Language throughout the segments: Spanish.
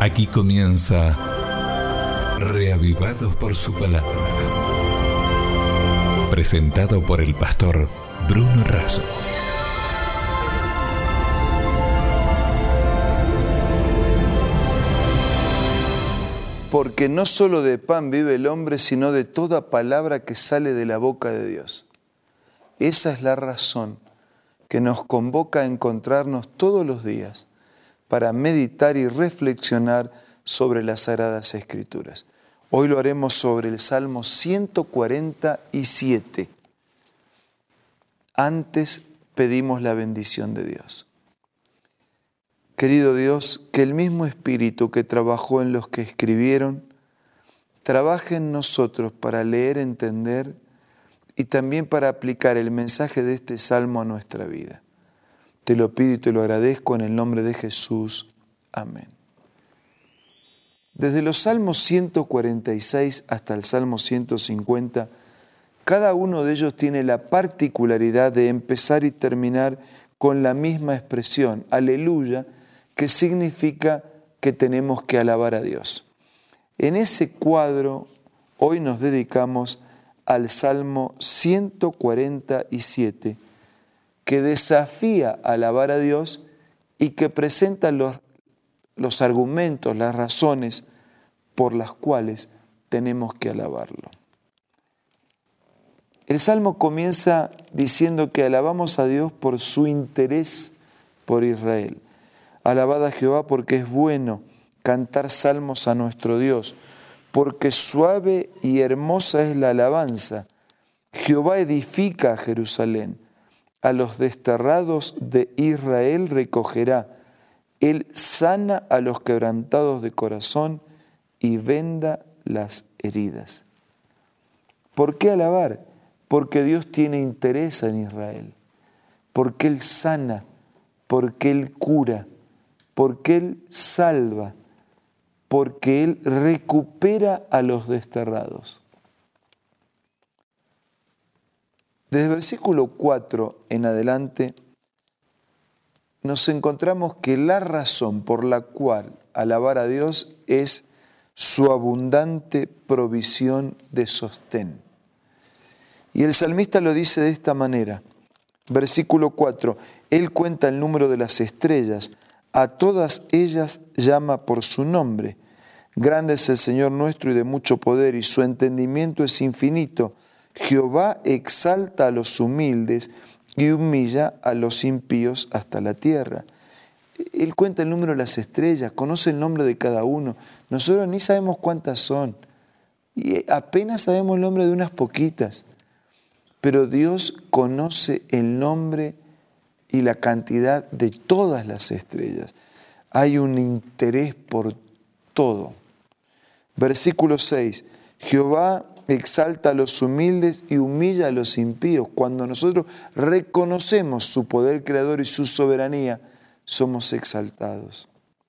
Aquí comienza Reavivados por su palabra. Presentado por el pastor Bruno Razo. Porque no solo de pan vive el hombre, sino de toda palabra que sale de la boca de Dios. Esa es la razón que nos convoca a encontrarnos todos los días para meditar y reflexionar sobre las Sagradas Escrituras. Hoy lo haremos sobre el Salmo 147. Antes pedimos la bendición de Dios. Querido Dios, que el mismo Espíritu que trabajó en los que escribieron, trabaje en nosotros para leer, entender y también para aplicar el mensaje de este Salmo a nuestra vida. Te lo pido y te lo agradezco en el nombre de Jesús. Amén. Desde los Salmos 146 hasta el Salmo 150, cada uno de ellos tiene la particularidad de empezar y terminar con la misma expresión, aleluya, que significa que tenemos que alabar a Dios. En ese cuadro, hoy nos dedicamos al Salmo 147, que desafía a alabar a Dios y que presenta los argumentos, las razones por las cuales tenemos que alabarlo. El Salmo comienza diciendo que alabamos a Dios por su interés por Israel. Alabad a Jehová porque es bueno, cantar salmos a nuestro Dios, porque suave y hermosa es la alabanza. Jehová edifica a Jerusalén, a los desterrados de Israel recogerá. Él sana a los quebrantados de corazón y venda las heridas. ¿Por qué alabar? Porque Dios tiene interés en Israel, porque Él sana, porque Él cura, porque Él salva, porque Él recupera a los desterrados. Desde el versículo 4 en adelante, nos encontramos que la razón por la cual alabar a Dios es su abundante provisión de sostén. Y el salmista lo dice de esta manera, versículo 4, Él cuenta el número de las estrellas, a todas ellas llama por su nombre. Grande es el Señor nuestro y de mucho poder, y su entendimiento es infinito. Jehová exalta a los humildes y humilla a los impíos hasta la tierra. Él cuenta el número de las estrellas, conoce el nombre de cada uno. Nosotros ni sabemos cuántas son, y apenas sabemos el nombre de unas poquitas. Pero Dios conoce el nombre y la cantidad de todas las estrellas. Hay un interés por todo. Versículo 6. Jehová exalta a los humildes y humilla a los impíos. Cuando nosotros reconocemos su poder creador y su soberanía, somos exaltados.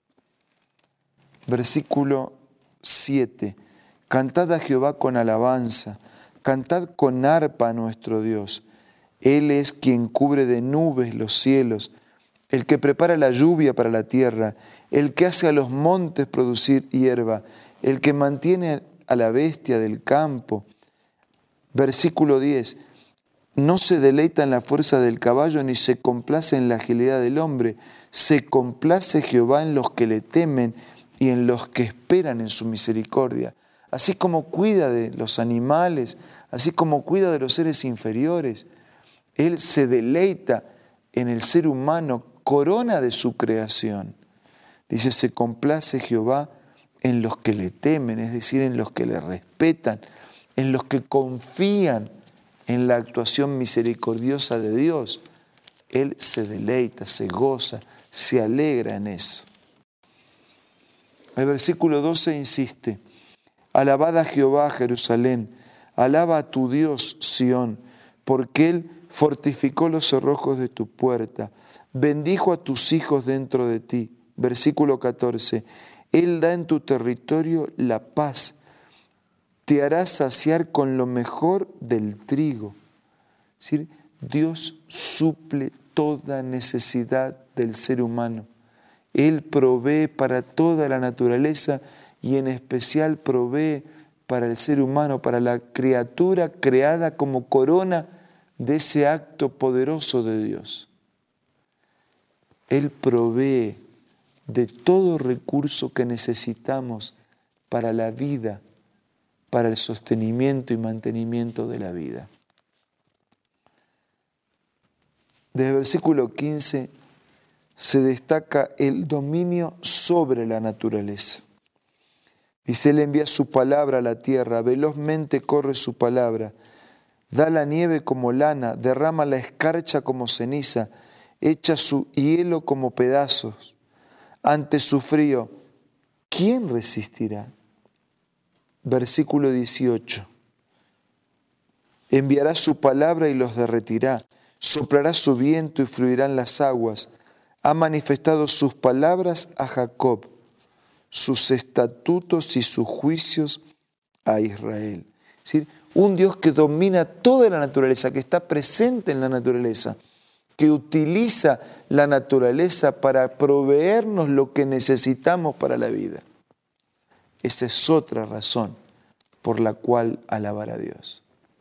Versículo 7. Cantad a Jehová con alabanza, cantad con arpa a nuestro Dios. Él es quien cubre de nubes los cielos, el que prepara la lluvia para la tierra, el que hace a los montes producir hierba, el que mantiene a la bestia del campo. Versículo 10. No se deleita en la fuerza del caballo, ni se complace en la agilidad del hombre. Se complace Jehová en los que le temen y en los que esperan en su misericordia. Así como cuida de los animales, así como cuida de los seres inferiores, Él se deleita en el ser humano, corona de su creación. Dice, se complace Jehová en los que le temen, es decir, en los que le respetan, en los que confían en la actuación misericordiosa de Dios. Él se deleita, se goza, se alegra en eso. El versículo 12 insiste, alabad a Jehová, Jerusalén, alaba a tu Dios, Sión, porque Él fortificó los cerrojos de tu puerta, bendijo a tus hijos dentro de ti. Versículo 14, Él da en tu territorio la paz, te hará saciar con lo mejor del trigo. Es decir, Dios suple toda necesidad del ser humano Él provee para toda la naturaleza y en especial provee para el ser humano, para la criatura creada como corona de ese acto poderoso de Dios. Él provee de todo recurso que necesitamos para la vida, para el sostenimiento y mantenimiento de la vida. Desde el versículo 15 se destaca el dominio sobre la naturaleza. Dice, Él envía su palabra a la tierra, velozmente corre su palabra, da la nieve como lana, derrama la escarcha como ceniza, echa su hielo como pedazos. Ante su frío, ¿quién resistirá? Versículo 18. Enviará su palabra y los derretirá, soplará su viento y fluirán las aguas. Ha manifestado sus palabras a Jacob, sus estatutos y sus juicios a Israel. Es decir, un Dios que domina toda la naturaleza, que está presente en la naturaleza, que utiliza la naturaleza para proveernos lo que necesitamos para la vida. Esa es otra razón por la cual alabar a Dios.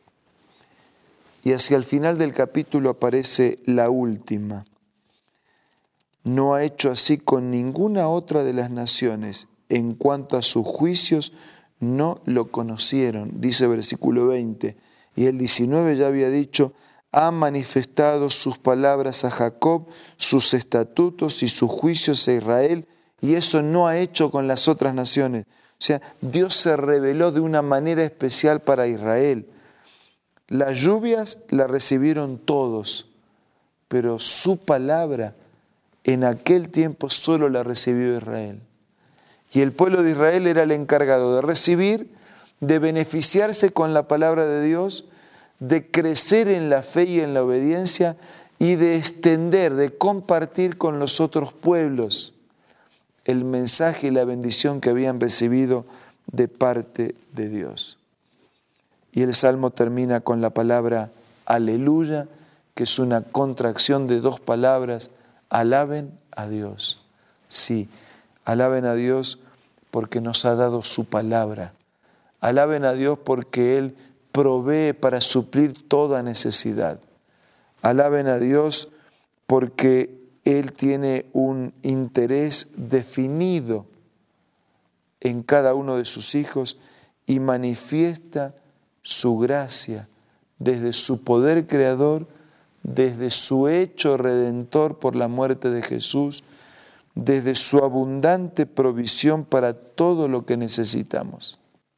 Y hacia el final del capítulo aparece la última. No ha hecho así con ninguna otra de las naciones. En cuanto a sus juicios, no lo conocieron. Dice versículo 20. Y el 19 ya había dicho, ha manifestado sus palabras a Jacob, sus estatutos y sus juicios a Israel, y eso no ha hecho con las otras naciones. O sea, Dios se reveló de una manera especial para Israel. Las lluvias la recibieron todos, pero su palabra en aquel tiempo solo la recibió Israel. Y el pueblo de Israel era el encargado de recibir, de beneficiarse con la palabra de Dios, de crecer en la fe y en la obediencia y de extender, de compartir con los otros pueblos el mensaje y la bendición que habían recibido de parte de Dios. Y el Salmo termina con la palabra aleluya, que es una contracción de dos palabras, alaben a Dios. Sí, alaben a Dios porque nos ha dado su palabra. Alaben a Dios porque Él provee para suplir toda necesidad. Alaben a Dios porque Él tiene un interés definido en cada uno de sus hijos y manifiesta su gracia desde su poder creador, desde su hecho redentor por la muerte de Jesús, desde su abundante provisión para todo lo que necesitamos.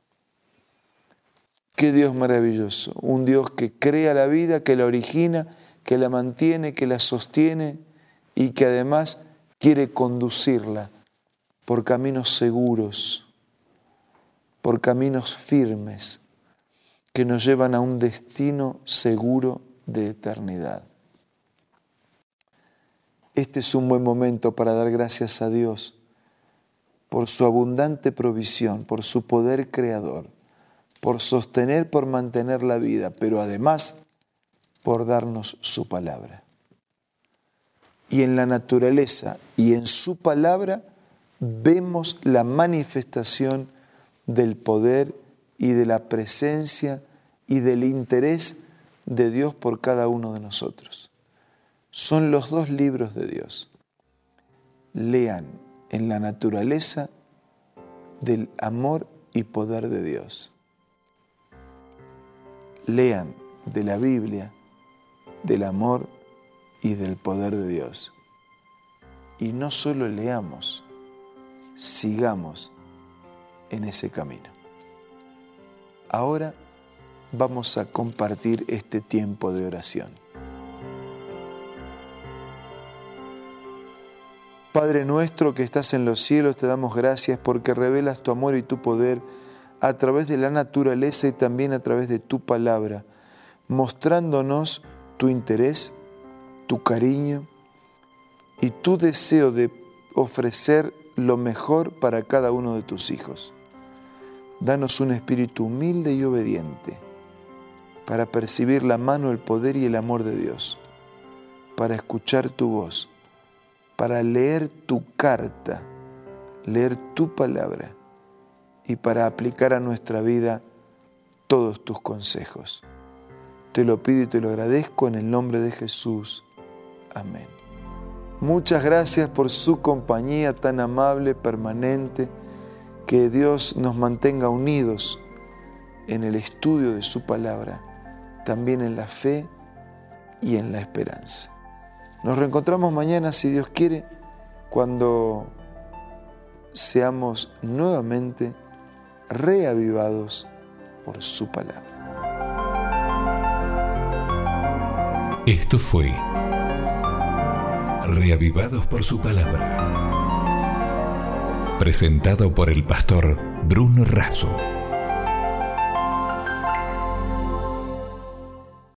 Qué Dios maravilloso, un Dios que crea la vida, que la origina, que la mantiene, que la sostiene y que además quiere conducirla por caminos seguros, por caminos firmes, que nos llevan a un destino seguro de eternidad. Este es un buen momento para dar gracias a Dios por su abundante provisión, por su poder creador, por sostener, por mantener la vida, pero además por darnos su palabra. Y en la naturaleza y en su palabra vemos la manifestación del poder y de la presencia y del interés de Dios por cada uno de nosotros. Son los dos libros de Dios. Lean en la naturaleza del amor y poder de Dios. Lean de la Biblia, del amor y del poder de Dios. Y no solo leamos, sigamos en ese camino. Ahora vamos a compartir este tiempo de oración. Padre nuestro que estás en los cielos, te damos gracias porque revelas tu amor y tu poder a través de la naturaleza y también a través de tu palabra, mostrándonos tu interés, tu cariño y tu deseo de ofrecer lo mejor para cada uno de tus hijos. Danos un espíritu humilde y obediente para percibir la mano, el poder y el amor de Dios, para escuchar tu voz para leer tu carta, leer tu palabra y para aplicar a nuestra vida todos tus consejos. Te lo pido y te lo agradezco en el nombre de Jesús. Amén. Muchas gracias por su compañía tan amable, permanente. Que Dios nos mantenga unidos en el estudio de su palabra, también en la fe y en la esperanza. Nos reencontramos mañana, si Dios quiere, cuando seamos nuevamente reavivados por su palabra. Esto fue Reavivados por su palabra, presentado por el pastor Bruno Razo.